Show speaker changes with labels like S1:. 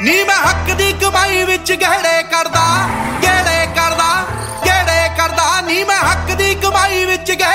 S1: ਨੀ मैं हक दी कमाई विच गहड़े करदा नी मैं हक दी कमाई विच